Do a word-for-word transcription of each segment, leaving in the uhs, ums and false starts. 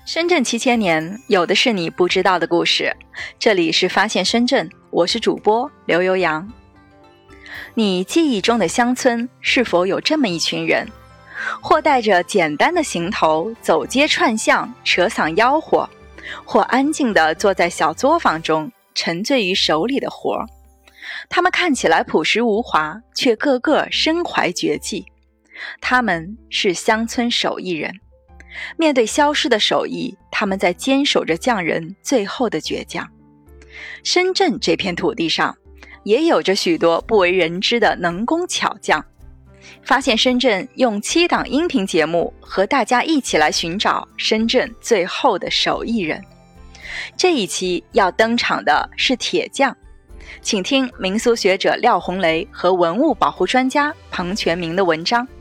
深圳七千年，有的是你不知道的故事。这里是发现深圳，我是主播刘悠扬。你记忆中的乡村是否有这么一群人，或带着简单的行头走街串巷扯嗓吆喝，或安静地坐在小作坊中沉醉于手里的活。他们看起来朴实无华，却个个身怀绝技。他们是乡村手艺人，面对消失的手艺，他们在坚守着匠人最后的倔强。深圳这片土地上也有着许多不为人知的能工巧匠。发现深圳用七档音频节目和大家一起来寻找深圳最后的手艺人。这一期要登场的是铁匠，请听民俗学者廖红雷和文物保护专家彭全明的文章。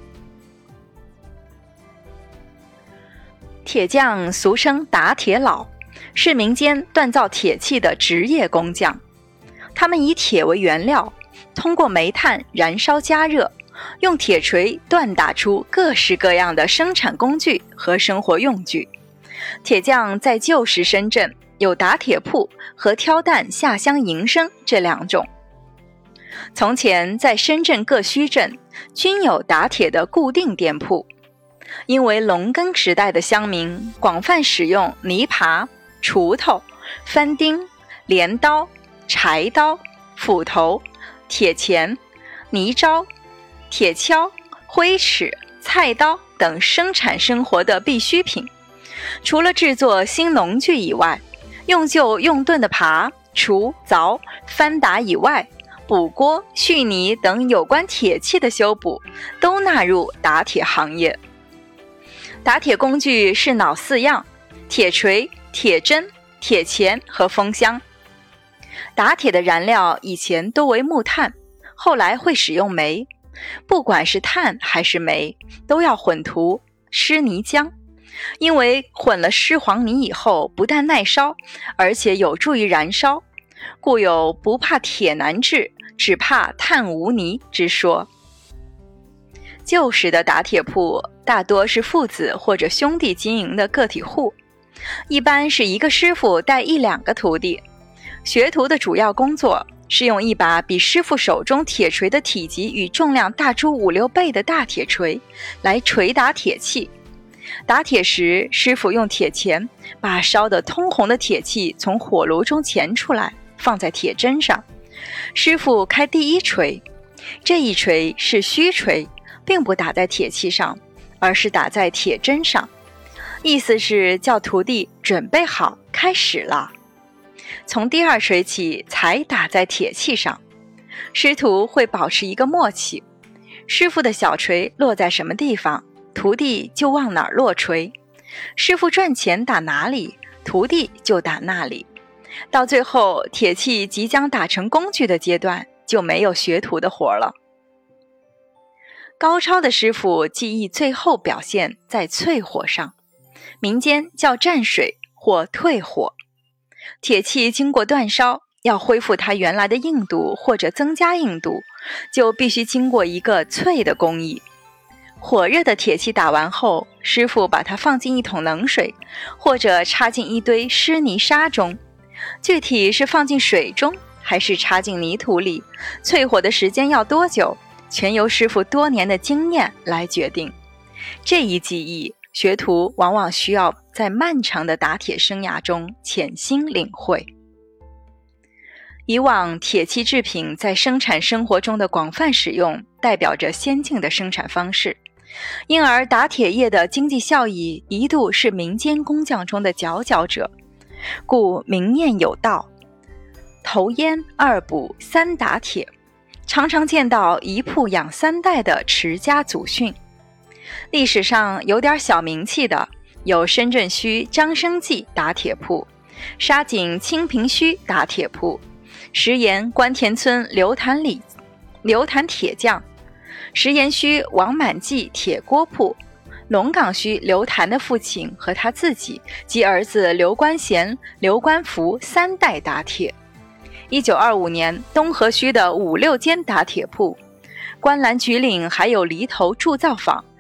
铁匠俗称打铁佬，是民间锻造铁器的职业工匠。他们以铁为原料，通过煤炭燃烧加热，用铁锤锻打出各式各样的生产工具和生活用具。铁匠在旧时深圳有打铁铺和挑担下乡营生这两种。从前在深圳各墟镇均有打铁的固定店铺。因为农耕时代的乡民广泛使用泥耙、锄头、翻钉、镰刀、柴刀、斧头、铁钳、泥沼、铁锹、灰尺、菜刀等生产生活的必需品。除了制作新农具以外，用旧用钝的耙、锄、凿、翻打以外，补锅、蓄泥等有关铁器的修补都纳入打铁行业。打铁工具是脑四样：铁锤、铁针、铁钳和风箱。打铁的燃料以前多为木炭，后来会使用煤。不管是炭还是煤，都要混涂湿泥浆，因为混了湿黄泥以后，不但耐烧，而且有助于燃烧，故有不怕铁难制，只怕炭无泥之说。旧时的打铁铺大多是父子或者兄弟经营的个体户，一般是一个师傅带一两个徒弟。学徒的主要工作是用一把比师傅手中铁锤的体积与重量大出五六倍的大铁锤来捶打铁器。打铁时，师傅用铁钳把烧得通红的铁器从火炉中钳出来，放在铁砧上。师傅开第一锤，这一锤是虚锤，并不打在铁器上，而是打在铁砧上，意思是叫徒弟准备好开始了。从第二锤起才打在铁器上。师徒会保持一个默契，师傅的小锤落在什么地方，徒弟就往哪儿落锤。师傅赚钱打哪里，徒弟就打那里。到最后铁器即将打成工具的阶段，就没有学徒的活了。高超的师傅技艺最后表现在淬火上，民间叫蘸水或退火。铁器经过煅烧，要恢复它原来的硬度或者增加硬度，就必须经过一个淬的工艺。火热的铁器打完后，师傅把它放进一桶冷水，或者插进一堆湿泥沙中。具体是放进水中还是插进泥土里，淬火的时间要多久，全由师傅多年的经验来决定。这一技艺，学徒往往需要在漫长的打铁生涯中潜心领会。以往铁器制品在生产生活中的广泛使用，代表着先进的生产方式，因而打铁业的经济效益一度是民间工匠中的佼佼者。故民谚有道：头烟二补三打铁，常常见到一铺养三代的持家祖训。历史上有点小名气的有深圳墟张生记打铁铺、沙井清平墟打铁铺、石岩关田村刘坛里刘坛铁匠、石岩墟王满记铁锅铺、龙岗区刘谭的父亲和他自己及儿子刘关贤、刘关福三代打铁。一九二五年，东河区的五六间打铁铺，观澜菊岭还有犁头铸造坊，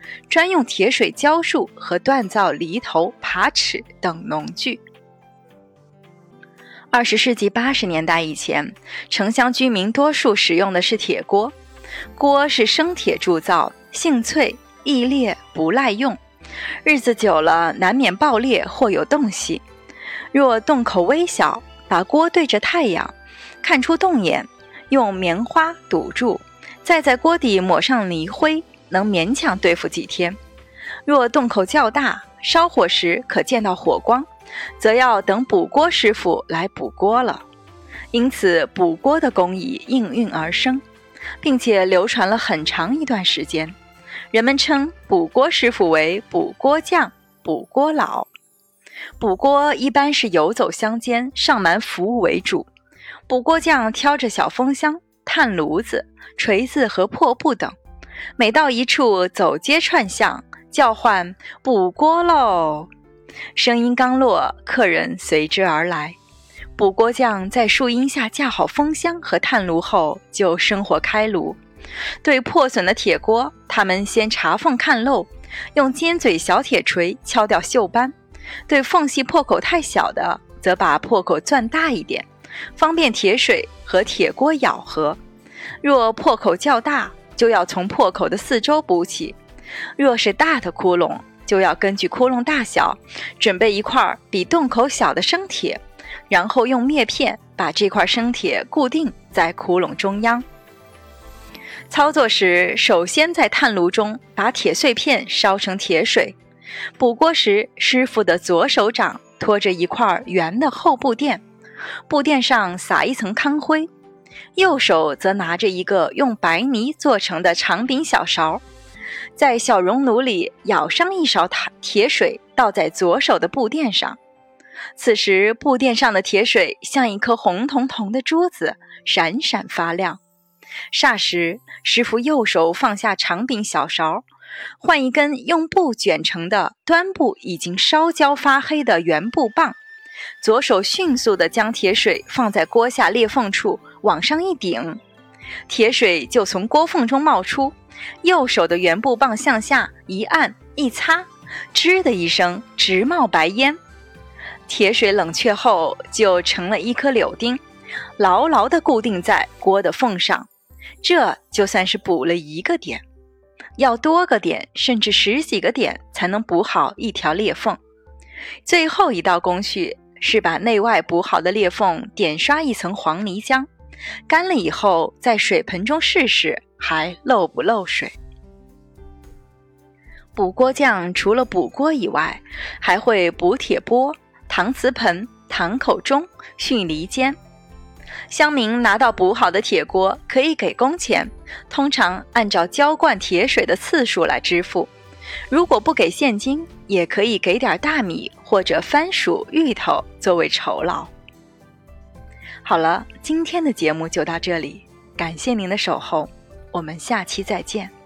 专用铁水浇树和锻造犁头、耙齿等农具。二十世纪八十年代以前，城乡居民多数使用的是铁锅，锅是生铁铸造，性脆易裂，不耐用，日子久了难免爆裂或有洞隙。若洞口微小，把锅对着太阳，看出洞眼，用棉花堵住，再在锅底抹上泥灰，能勉强对付几天。若洞口较大，烧火时可见到火光，则要等补锅师傅来补锅了。因此补锅的工艺应运而生，并且流传了很长一段时间。人们称补锅师傅为补锅匠、补锅佬。补锅一般是游走乡间，上门服务为主。补锅匠挑着小风箱、炭炉子、锤子和破布等，每到一处走街串巷，叫唤补锅喽。声音刚落，客人随之而来。补锅匠在树荫下架好风箱和炭炉后，就生火开炉。对破损的铁锅，他们先查缝看漏，用尖嘴小铁锤敲掉锈斑。对缝隙破口太小的，则把破口钻大一点，方便铁水和铁锅咬合。若破口较大，就要从破口的四周补起。若是大的窟窿，就要根据窟窿大小，准备一块比洞口小的生铁，然后用篾片把这块生铁固定在窟窿中央。操作时，首先在炭炉中把铁碎片烧成铁水。补锅时，师傅的左手掌托着一块圆的厚布垫，布垫上撒一层糠灰，右手则拿着一个用白泥做成的长柄小勺，在小熔炉里舀上一勺铁水，倒在左手的布垫上。此时布垫上的铁水像一颗红彤彤的珠子，闪闪发亮。霎时，师傅右手放下长柄小勺，换一根用布卷成的端部已经烧焦发黑的圆布棒，左手迅速地将铁水放在锅下裂缝处，往上一顶，铁水就从锅缝中冒出。右手的圆布棒向下一按一擦，吱的一声，直冒白烟。铁水冷却后，就成了一颗柳钉，牢牢地固定在锅的缝上。这就算是补了一个点，要多个点甚至十几个点才能补好一条裂缝。最后一道工序是把内外补好的裂缝点刷一层黄泥浆，干了以后在水盆中试试还漏不漏水。补锅匠除了补锅以外，还会补铁钵、搪瓷盆、堂口钟、训梨尖。乡民拿到补好的铁锅可以给工钱，通常按照浇灌铁水的次数来支付。如果不给现金，也可以给点大米或者番薯、芋头作为酬劳。好了，今天的节目就到这里，感谢您的守候，我们下期再见。